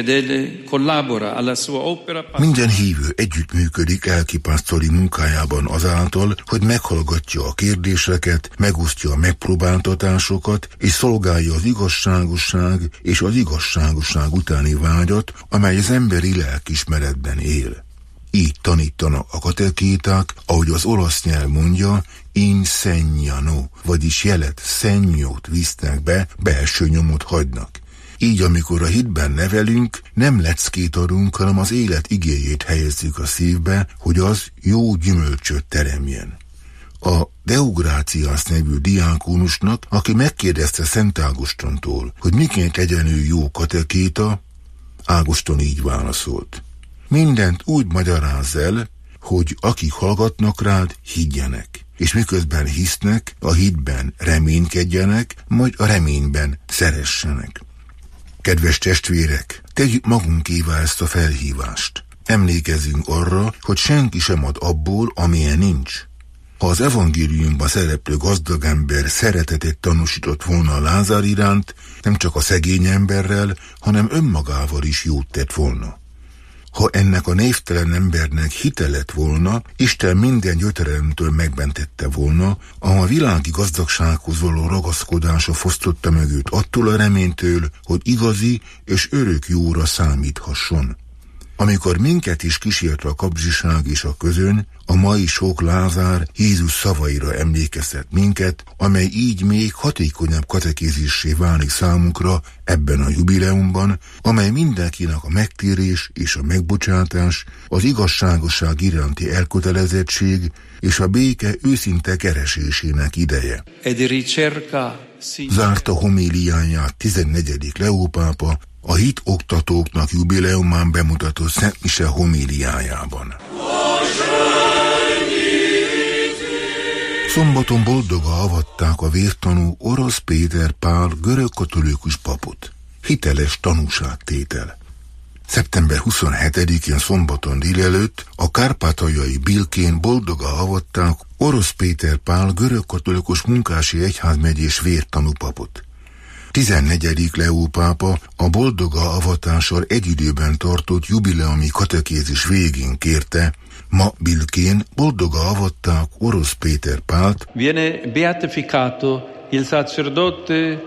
Minden hívő együttműködik elkipásztori munkájában azáltal, hogy meghallgatja a kérdéseket, megosztja a megpróbáltatásokat, és szolgálja az igazságosság és az igazságosság utáni vágyat, amely az emberi lelkismeretben él. Így tanítanak a katekéták, ahogy az olasz nyelv mondja, insegnano, vagyis jelet, szennyót visznek be, belső nyomot hagynak. Így, amikor a hitben nevelünk, nem leckét adunk, hanem az élet igéjét helyezzük a szívbe, hogy az jó gyümölcsöt teremjen. A Deugráciász nevű diákónusnak, aki megkérdezte Szent Ágostontól, hogy miként legyen ő jó katekéta, Ágoston így válaszolt: mindent úgy magyarázz el, hogy akik hallgatnak rád, higgyenek, és miközben hisznek, a hitben reménykedjenek, majd a reményben szeressenek. Kedves testvérek, tegyük magunkévá ezt a felhívást. Emlékezzünk arra, hogy senki sem ad abból, amilyen nincs. Ha az evangéliumban szereplő gazdag ember szeretetet tanúsított volna a Lázár iránt, nem csak a szegény emberrel, hanem önmagával is jót tett volna. Ha ennek a névtelen embernek hite lett volna, Isten minden gyötrelmtől megmentette volna, ahol a világi gazdagsághoz való ragaszkodása fosztotta meg őt attól a reménytől, hogy igazi és örök jóra számíthasson. Amikor minket is kísért a kapzsiság és a közöny, a mai sok Lázár Jézus szavaira emlékeztet minket, amely így még hatékonyabb katekézissé válik számunkra ebben a jubileumban, amely mindenkinek a megtérés és a megbocsátás, az igazságosság iránti elkötelezettség és a béke őszinte keresésének ideje. Zárta homíliáját tizennegyedik Leó pápa a hit oktatóknak jubileumán bemutatott Szent Mise homíliájában. Szombaton boldogan avatták a vértanú Orosz Péter Pál görögkatolikus papot. Hiteles tanúságtétel. szeptember huszonhetedikén szombaton délelőtt a kárpátaljai Bilkén boldogan avatták Orosz Péter Pál görögkatolikus munkási egyházmegyés vértanú papot. tizennegyedik Leó pápa a boldoga avatással egy időben tartott jubileumi katekézis végén kérte, ma Bilkén boldoga avatták Orosz Péter Pált.
Viene beatificato il sacerdote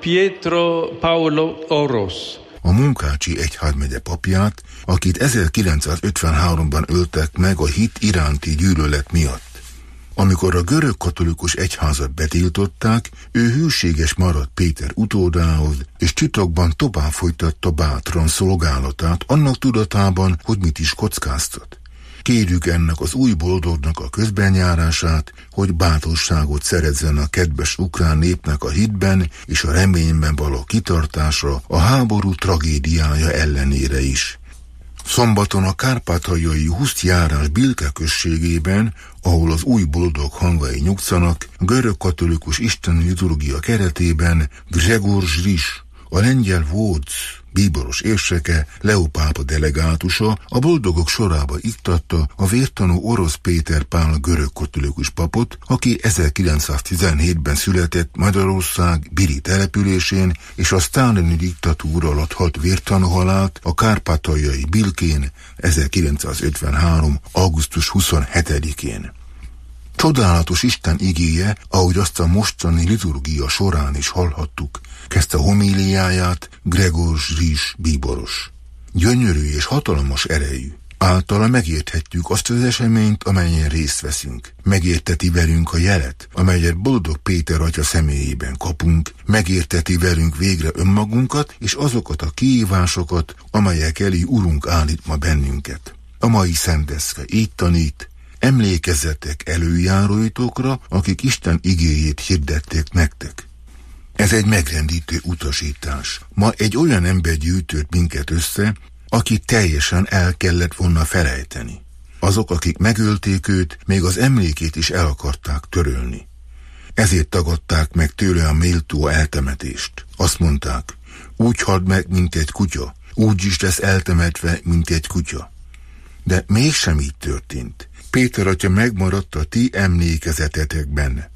Pietro Paolo Oros.
A munkácsi egyházmegye papját, akit ezerkilencszázötvenháromban öltek meg a hit iránti gyűlölet miatt. Amikor a görög katolikus egyházat betiltották, ő hűséges maradt Péter utódához, és titokban tovább folytatta bátran szolgálatát, annak tudatában, hogy mit is kockáztat. Kérjük ennek az új boldognak a közbenjárását, hogy bátorságot szerezzen a kedves ukrán népnek a hitben és a reményben való kitartásra a háború tragédiája ellenére is. Szombaton a kárpátaljai Huszt járás Bilke községében, ahol az új boldog hangvai nyugszanak, görögkatolikus isteni liturgia keretében Gregor Zris, a lengyel Wódz bíboros érseke, Leó pápa delegátusa a boldogok sorába iktatta a vértanú Orosz Péter Pál görögkatolikus papot, aki ezerkilencszáztizenhétben született Magyarország Biri településén, és a sztálini diktatúra alatt halt vértanú halált a kárpátaljai Bilkén ezerkilencszázötvenhárom. augusztus huszonhetedikén. Csodálatos Isten igéje, ahogy azt a mostani liturgia során is hallhattuk, kezdte homíliáját Gregor Zris bíboros. Gyönyörű és hatalmas erejű. Általa megérthetjük azt az eseményt, amelyen részt veszünk. Megérteti velünk a jelet, amelyet boldog Péter atya személyében kapunk, megérteti velünk végre önmagunkat és azokat a kihívásokat, amelyek elé Urunk állít ma bennünket. A mai szenteszke így tanít: emlékezzetek előjáróitokra, akik Isten igéjét hirdették nektek. Ez egy megrendítő utasítás. Ma egy olyan ember gyűjtött minket össze, aki teljesen el kellett volna felejteni. Azok, akik megölték őt, még az emlékét is el akarták törölni. Ezért tagadták meg tőle a méltó eltemetést. Azt mondták, úgy hal meg, mint egy kutya, úgy is lesz eltemetve, mint egy kutya. De mégsem így történt. Péter atya megmaradt a ti emlékezetetekben.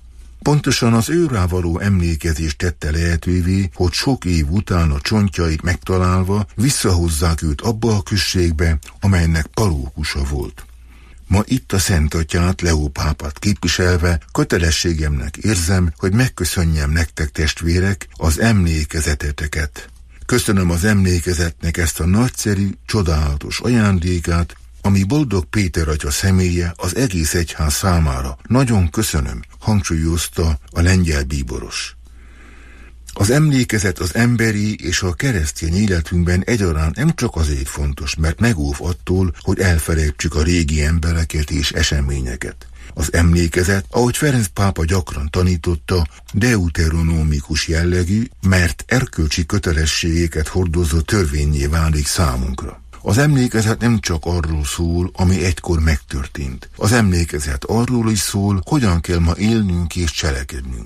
Pontosan az őrá való emlékezés tette lehetővé, hogy sok év után a csontjait megtalálva visszahozzák őt abba a községbe, amelynek parókusa volt. Ma itt a Szent Atyát, Leó pápát képviselve kötelességemnek érzem, hogy megköszönjem nektek, testvérek, az emlékezeteteket. Köszönöm az emlékezetnek ezt a nagyszerű, csodálatos ajándékát, ami Boldog Péter atya személye az egész egyház számára. Nagyon köszönöm, hangsúlyozta a lengyel bíboros. Az emlékezet az emberi és a keresztény életünkben egyaránt nem csak azért fontos, mert megóv attól, hogy elfelejtsük a régi embereket és eseményeket. Az emlékezet, ahogy Ferenc pápa gyakran tanította, deuteronomikus jellegű, mert erkölcsi kötelességeket hordozó törvényé válik számunkra. Az emlékezet nem csak arról szól, ami egykor megtörtént. Az emlékezet arról is szól, hogyan kell ma élnünk és cselekednünk.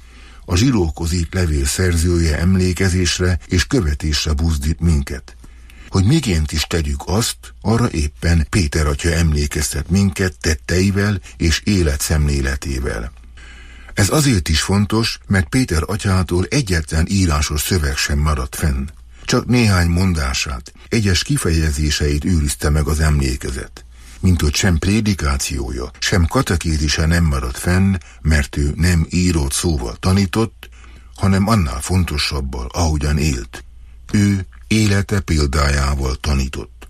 A zsidókozít levél szerzője emlékezésre és követésre buzdít minket. Hogy miként is tegyük azt, arra éppen Péter atya emlékeztet minket tetteivel és életszemléletével. Ez azért is fontos, mert Péter atyától egyetlen írásos szöveg sem maradt fenn. Csak néhány mondását, egyes kifejezéseit őrizte meg az emlékezet. Mint hogy sem prédikációja, sem katekézise nem maradt fenn, mert ő nem írott szóval tanított, hanem annál fontosabbal, ahogyan élt. Ő élete példájával tanított.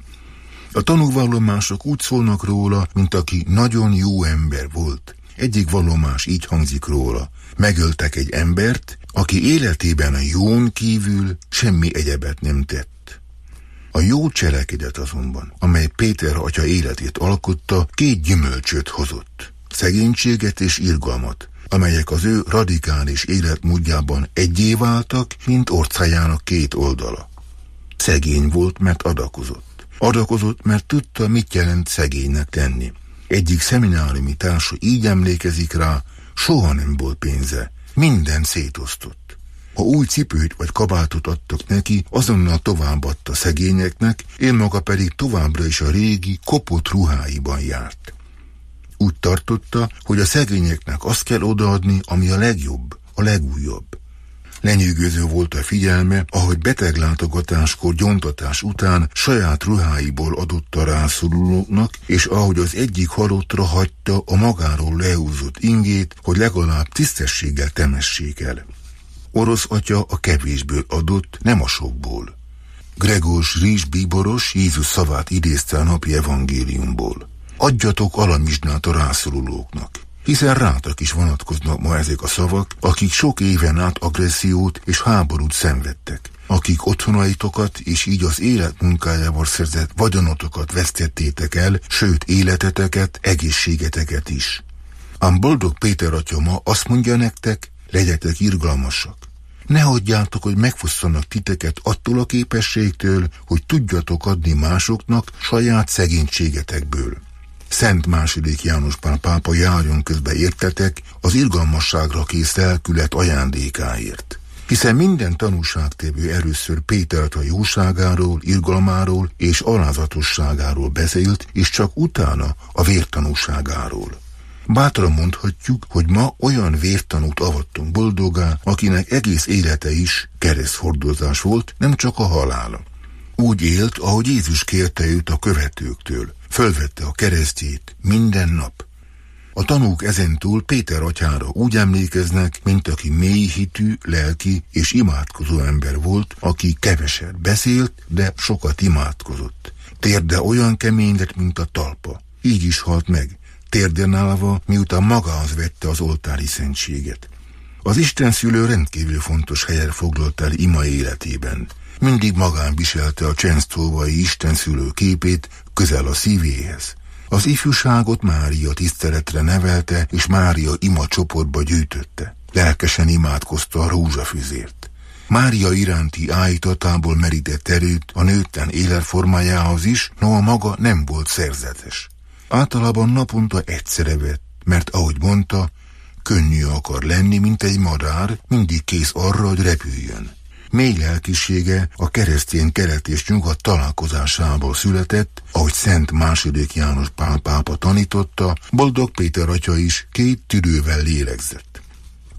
A tanúvallomások úgy szólnak róla, mint aki nagyon jó ember volt. Egyik vallomás így hangzik róla: megöltek egy embert, aki életében a jón kívül semmi egyebet nem tett. A jó cselekedet azonban, amely Péter atya életét alkotta, két gyümölcsöt hozott: szegénységet és irgalmat, amelyek az ő radikális életmódjában egyé váltak, mint orcájának két oldala. Szegény volt, mert adakozott. Adakozott, mert tudta, mit jelent szegénynek tenni. Egyik szemináriumi társa így emlékezik rá: soha nem volt pénze, mindent szétosztott. Ha új cipőt vagy kabátot adtak neki, azonnal továbbadta szegényeknek, én maga pedig továbbra is a régi, kopott ruháiban járt. Úgy tartotta, hogy a szegényeknek azt kell odaadni, ami a legjobb, a legújabb. Lenyűgöző volt a figyelme, ahogy beteglátogatáskor gyóntatás után saját ruháiból adott a rászorulóknak, és ahogy az egyik halottra hagyta a magáról lehúzott ingét, hogy legalább tisztességgel temessék el. Orosz atya a kevésből adott, nem a sokból. Gregor Sris bíboros Jézus szavát idézte a napi evangéliumból: adjatok alamizsnát a rászorulóknak. Hiszen rátak is vonatkoznak ma ezek a szavak, akik sok éven át agressziót és háborút szenvedtek, akik otthonaitokat és így az élet munkájával szerzett vagyonotokat vesztettétek el, sőt életeteket, egészségeteket is. Ám Boldog Péter atya ma azt mondja nektek: legyetek irgalmasak. Ne hagyjátok, hogy megfosszanak titeket attól a képességtől, hogy tudjatok adni másoknak saját szegénységetekből. Szent második János Pál pápa járjon közbe értetek az irgalmasságra kész lelkület ajándékáért. Hiszen minden tanúságtévő először Péter atya jóságáról, irgalmáról és alázatosságáról beszélt, és csak utána a vértanúságáról. Bátran mondhatjuk, hogy ma olyan vértanút avattunk boldogá, akinek egész élete is kereszthordozás volt, nem csak a halála. Úgy élt, ahogy Jézus kérte őt a követőktől. Fölvette a keresztjét minden nap. A tanúk ezentúl Péter atyára úgy emlékeznek, mint aki mély hitű, lelki és imádkozó ember volt, aki keveset beszélt, de sokat imádkozott. Térde olyan kemény lett, mint a talpa. Így is halt meg, térden állva, miután magához vette az oltári szentséget. Az Isten szülő rendkívül fontos helyet foglalt el ima életében. Mindig magán viselte a csensztóvai Isten szülő képét közel a szívéhez. Az ifjúságot Mária tiszteletre nevelte, és Mária ima csoportba gyűjtötte. Lelkesen imádkozta a rózsafüzért. Mária iránti áhítatából merített erőt a nőtlen életformájához is, noha maga nem volt szerzetes. Általában naponta egyszer evett, mert ahogy mondta, könnyű akar lenni, mint egy madár, mindig kész arra, hogy repüljön. Mély lelkisége a keresztény kelet és nyugat találkozásából született, ahogy Szent második János Pál pápa tanította, Boldog Péter atya is két tüdővel lélegzett.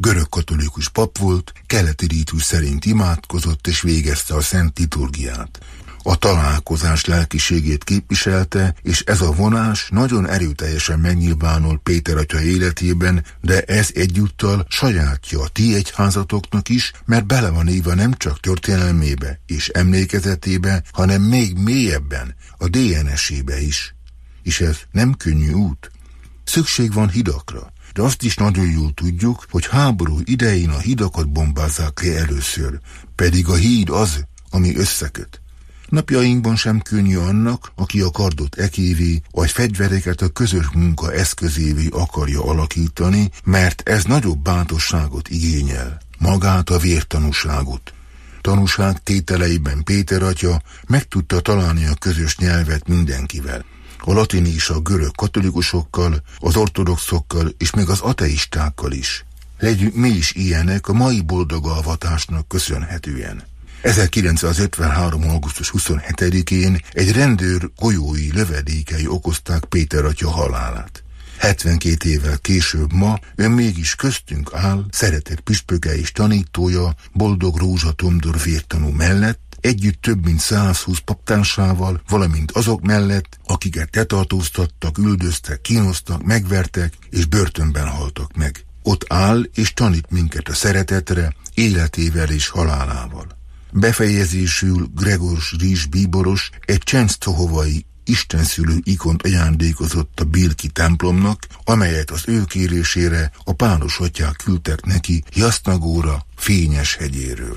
Görög-katolikus pap volt, keleti rítus szerint imádkozott és végezte a szent liturgiát. A találkozás lelkiségét képviselte, és ez a vonás nagyon erőteljesen megnyilvánul Péter atya életében, de ez egyúttal sajátja a ti egyházatoknak is, mert bele van írva nem csak történelmébe és emlékezetébe, hanem még mélyebben, a dé en es-ébe is. És ez nem könnyű út. Szükség van hidakra, de azt is nagyon jól tudjuk, hogy háború idején a hidakat bombázzák le először, pedig a híd az, ami összeköt. Napjainkban sem könnyű annak, aki a kardot ekévé, vagy fegyvereket a közös munka eszközévé akarja alakítani, mert ez nagyobb bátorságot igényel, magát a vértanúságot. Tanúság tételeiben Péter atya meg tudta találni a közös nyelvet mindenkivel. A latin és a görög katolikusokkal, az ortodoxokkal és még az ateistákkal is. Legyünk mi is ilyenek a mai boldogalvatásnak köszönhetően. ezerkilencszázötvenhárom. augusztus huszonhetedikén egy rendőr golyói lövedékei okozták Péter atya halálát. hetvenkét évvel később ma ő mégis köztünk áll, szeretett püspöke és tanítója, Boldog Rózsa Tondor vértanú mellett, együtt több mint százhúsz paptársával, valamint azok mellett, akiket tetartóztattak, üldöztek, kínoztak, megvertek és börtönben haltak meg. Ott áll és tanít minket a szeretetre, életével és halálával. Befejezésül Gregors Rizs bíboros egy csensztohovai istenszülő ikont ajándékozott a Bilki templomnak, amelyet az ő kérésére a pálos atyák küldtek neki Jasznagóra fényes hegyéről.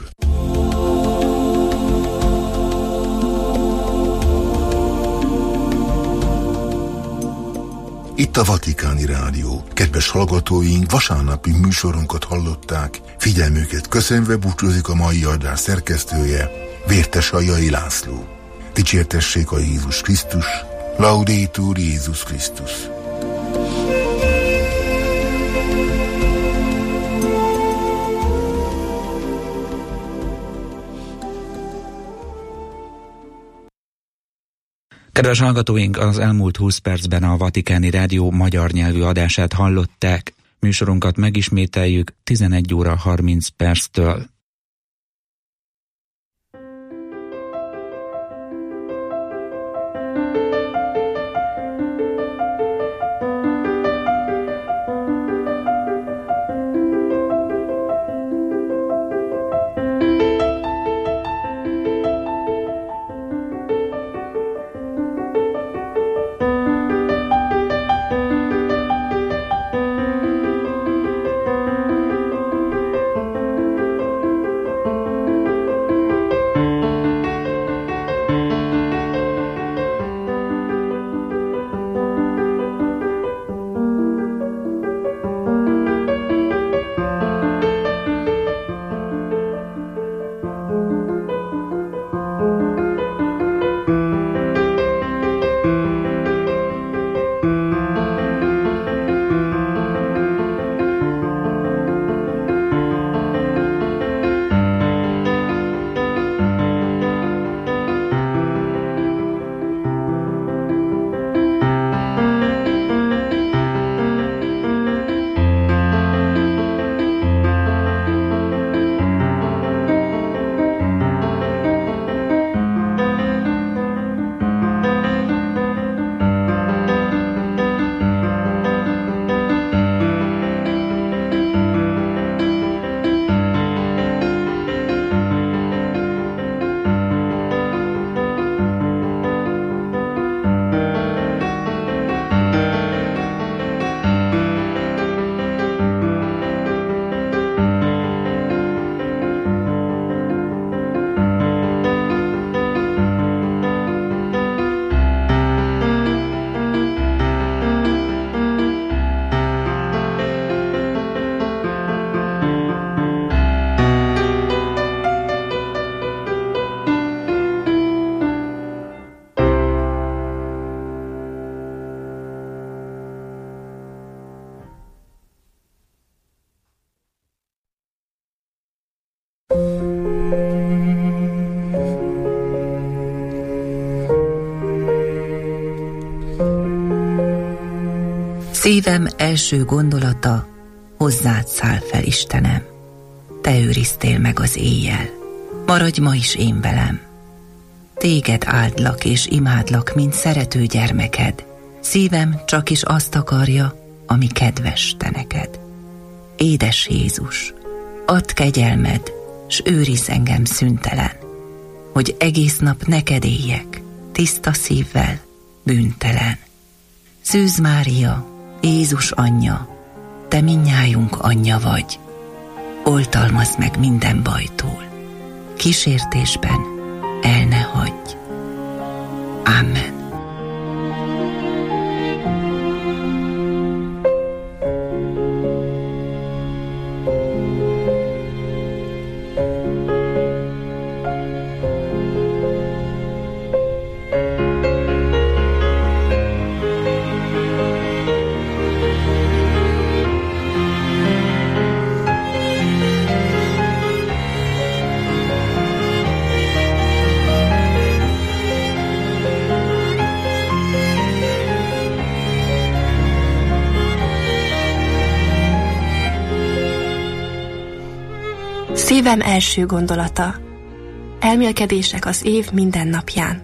Itt a Vatikáni Rádió. Kedves hallgatóink, vasárnapi műsorunkat hallották. Figyelmüket köszönve búcsúzik a mai adás szerkesztője, Vértesajai László. Dicsértessék a Jézus Krisztus, Laudetur Jézus Krisztus.
Kedves hallgatóink, az elmúlt húsz percben a Vatikáni Rádió magyar nyelvű adását hallották. Műsorunkat megismételjük tizenegy óra harminc perctől.
Szívem első gondolata, hozzád száll fel, Istenem. Te őriztél meg az éjjel, maradj ma is én velem. Téged áldlak és imádlak, mint szerető gyermeked. Szívem csak is azt akarja, ami kedves te neked. Édes Jézus, add kegyelmed, s őrizz engem szüntelen, hogy egész nap neked éljek, tiszta szívvel, bűntelen. Szűz Mária, Jézus anyja, te mindnyájunk anyja vagy. Oltalmazd meg minden bajtól, kísértésben el ne hagyj. Amen.
Szívem első gondolata. Elmélkedések az év minden napján.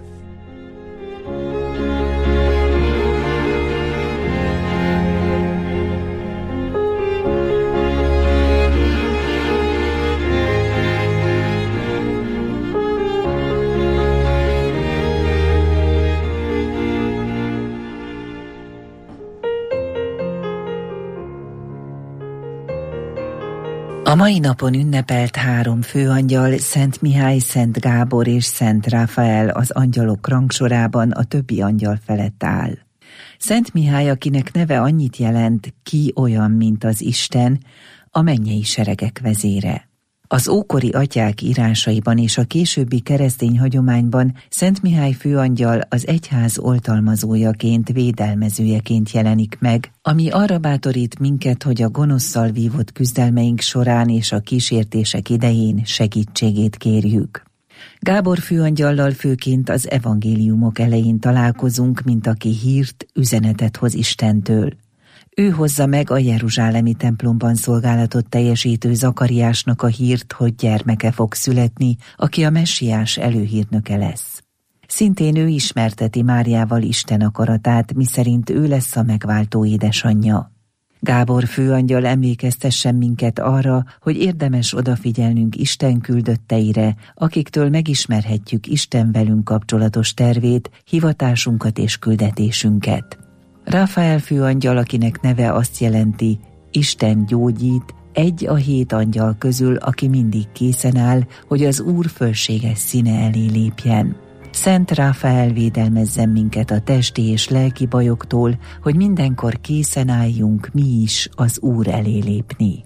A mai napon ünnepelt három főangyal, Szent Mihály, Szent Gábor és Szent Ráfael az angyalok rangsorában a többi angyal felett áll. Szent Mihály, akinek neve annyit jelent, ki olyan, mint az Isten, a mennyei seregek vezére. Az ókori atyák írásaiban és a későbbi keresztény hagyományban Szent Mihály főangyal az egyház oltalmazójaként, védelmezőjeként jelenik meg, ami arra bátorít minket, hogy a gonoszszal vívott küzdelmeink során és a kísértések idején segítségét kérjük. Gábor főangyallal főként az evangéliumok elején találkozunk, mint aki hírt, üzenetet hoz Istentől. Ő hozza meg a jeruzsálemi templomban szolgálatot teljesítő Zakariásnak a hírt, hogy gyermeke fog születni, aki a messiás előhírnöke lesz. Szintén ő ismerteti Máriával Isten akaratát, miszerint ő lesz a megváltó édesanyja. Gábor főangyal emlékeztessen minket arra, hogy érdemes odafigyelnünk Isten küldötteire, akiktől megismerhetjük Isten velünk kapcsolatos tervét, hivatásunkat és küldetésünket. Ráfael főangyal, akinek neve azt jelenti, Isten gyógyít, egy a hét angyal közül, aki mindig készen áll, hogy az Úr fölséges színe elé lépjen. Szent Ráfael védelmezzen minket a testi és lelki bajoktól, hogy mindenkor készen álljunk mi is az Úr elé lépni.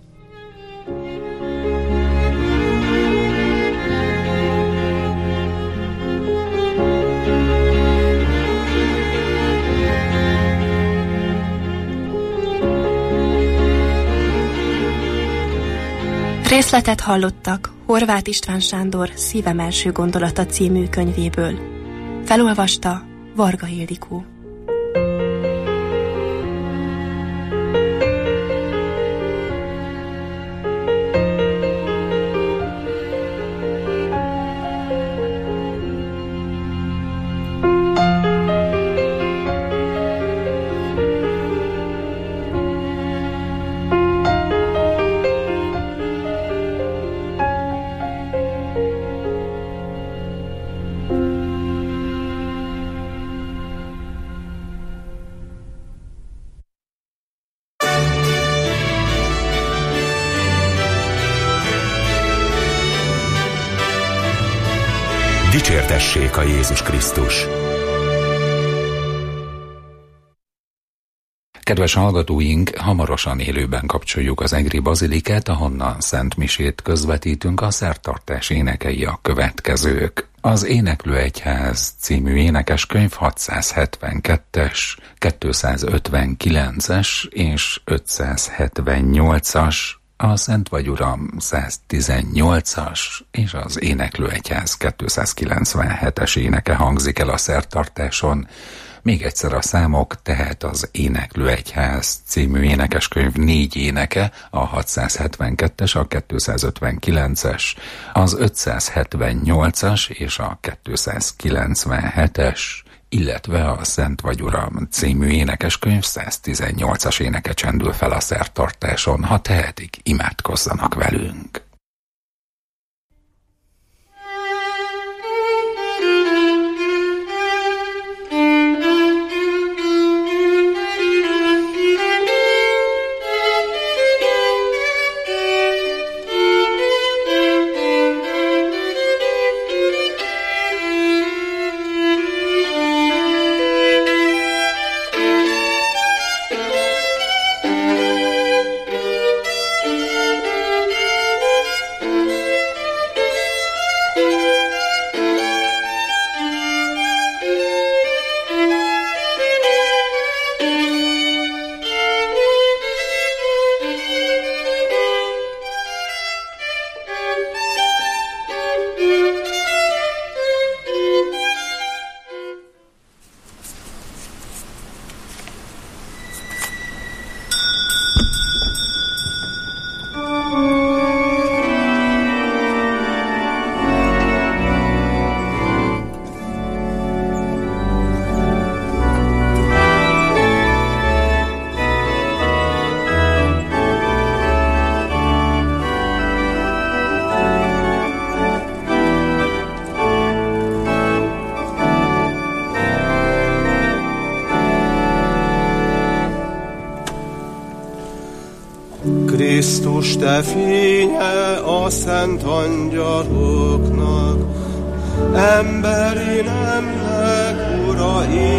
Részletet hallottak Horváth István Sándor Szívem első gondolata című könyvéből. Felolvasta Varga Ildikó.
Dicsértessék a Jézus Krisztus!
Kedves hallgatóink, hamarosan élőben kapcsoljuk az egri bazilikát, ahonnan Szent Misét közvetítünk, a szertartás énekei a következők. Az Éneklő Egyház című énekeskönyv hatszázhetvenkettes, kétszázötvenkilences és ötszázhetvennyolcas, a Szent vagy Uram száztizennyolcas és az Éneklő Egyház kétszázkilencvenhetes éneke hangzik el a szertartáson. Még egyszer a számok, tehát az Éneklő Egyház című énekeskönyv négy éneke, a hatszázhetvenkettes, a kétszázötvenkilences, az ötszázhetvennyolcas és a kétszázkilencvenhetes, illetve a Szent vagy Uram című énekeskönyv száztizennyolcas éneke csendül fel a szertartáson. Ha tehetik, imádkozzanak velünk.
Krisztus, te fénye a szent angyaloknak, emberi nemnek ura.